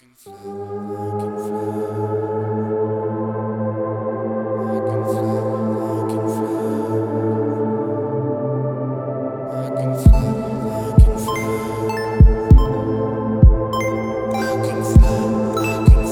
can fly, I can fly. I can fly, I can fly. I can fly, I can fly. I can fly, I can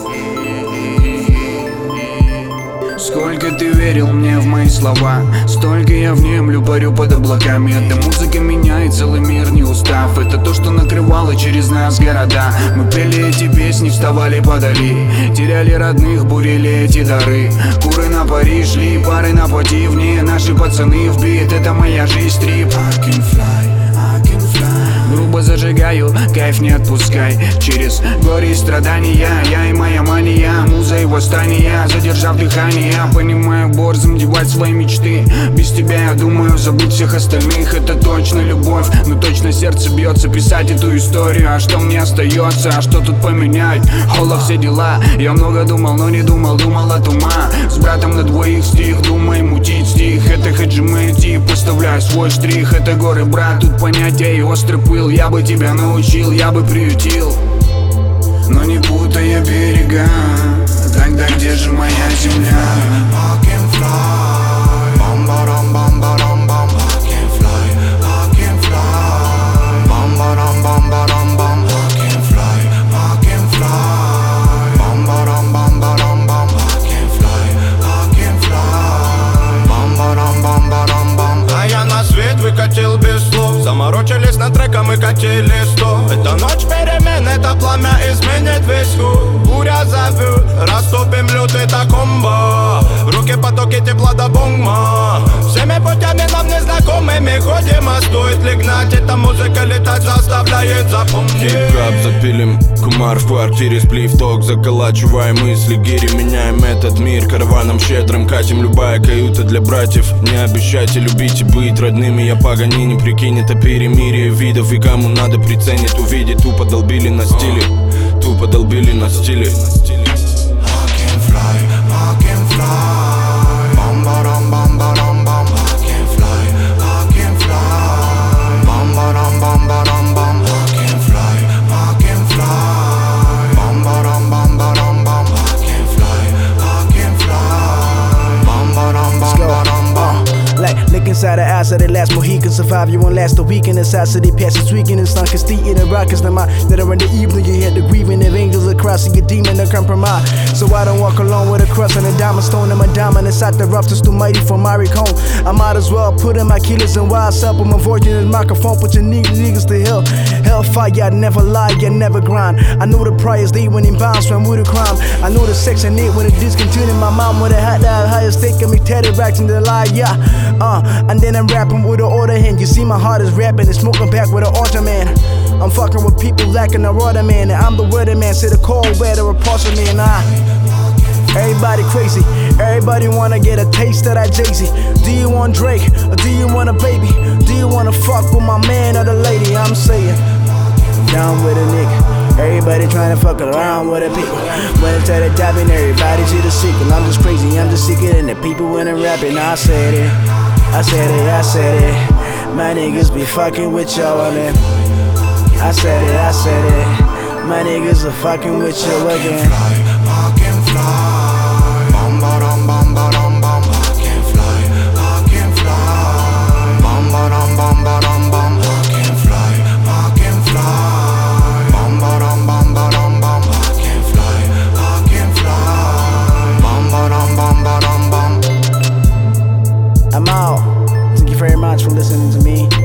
fly. Сколько ты верил мне в мои слова, столько я внемлю, парю под облаками. Эта музыка меняет целый мир, не устав. Это то, что накрывало через нас города. Мы пели эти песни, вставали подали, теряли родных, бурили эти дары. Куры на пари шли, пары на пути вне. Наши пацаны в бит, это моя жизнь, стрип. I can fly, I can fly. Грубо зажигаю, кайф не отпускай. Через горе и страдания, я и моя мания, муза и восстание. Задержав дыхание, понимаю борзом девать свои мечты. Без тебя я думаю забыть всех остальных. Это точно любовь, но точно сердце бьется писать эту историю. А что мне остается, а что тут поменять? Холла, все дела, я много думал, но не думал, думал от ума. С братом на двоих стих, думай мутить стих. Это хаджимы идти, поставляю свой штрих. Это горы, брат, тут понятия и острый пыл. Я бы тебя научил, я бы приютил, но не путая берега. Тогда где же моя земля? I can fly. Bam baram bam baram bam. I can fly. I can fly. Bam baram bam baram bam. I can fly. I can fly. Bam baram bam baram bam. I can fly. I can fly. Bam baram bam baram bam. А я на свет выкатил без слов. Заморочились на треком и катили 100. Это ночь перемен, это пламя изменит весь хуй. Буря зовет, растопим лед, это комбо. В руке потоки тепла до бомба. Всеми путями нам незнакомыми ходим. А стоит ли гнать, эта музыка летать заставляет запомнить. Хип-хап запилим, кумар в квартире, сплив ток, заколачиваем мысли, гири, меняем этот мир. Караваном щедрым катим, любая каюта для братьев. Не обещайте любить и быть родными, я Паганини, прикинь, это перемирие видов. И кому надо приценит, увидеть, тупо долбили на стиле, тупо долбили на стиле. I can fly. I can fly. Bam baram bam baram bam. I can fly. I can fly. Bam baram bam baram bam. I can fly. I can fly. Bam baram bam baram bam. I can fly. I can fly. Bam baram bam baram bam. Like look inside the eyes of the last Mohican. Survive, you won't last a week in the side, so they pass this weekend. It's not steep in the rockets. The mind that are in the evening, you hear the grieving of angels across your demon to compromise. So I don't walk alone with a cross and a diamond stone. I'm a diamond inside the rough, just too mighty for my recon. I might as well put in my killers and wild self. I'm avoiding this microphone, put your niggas to hell. Hellfire, I never lie, I never grind. I know the priors, they when in bounds, swam with a crime. I know the sex and it when it discontinued. My mom with a hat that higher stake of me, tatted racks in the lie, yeah. And then I'm rapping with an order hand. You see my heart is rapping and smoking back with an altar man. I'm fucking with people lacking a rudder man, and I'm the weather man. Say the cold weather repulse me and everybody crazy. Everybody wanna get a taste of that Jay-Z. Do you want Drake or do you want a baby? Do you wanna fuck with my man or the lady? I'm saying down with a nigga. Everybody trying to fuck around with the people. Went to the top and everybody see the sequel. I'm just crazy, I'm just sick and the people when I'm rapping. I said it, I said it, I said it. My niggas be fucking with y'all, man. I said it, I said it. My niggas are fucking with you again. I can fly. Bam baram bam baram bam. I can fly. I can fly. Bam baram bam baram bam. I can fly. I can fly. Bam baram bam baram bam. I can fly. I can fly. Bam baram bam baram bam. I'm out. Thank you very much for listening to me.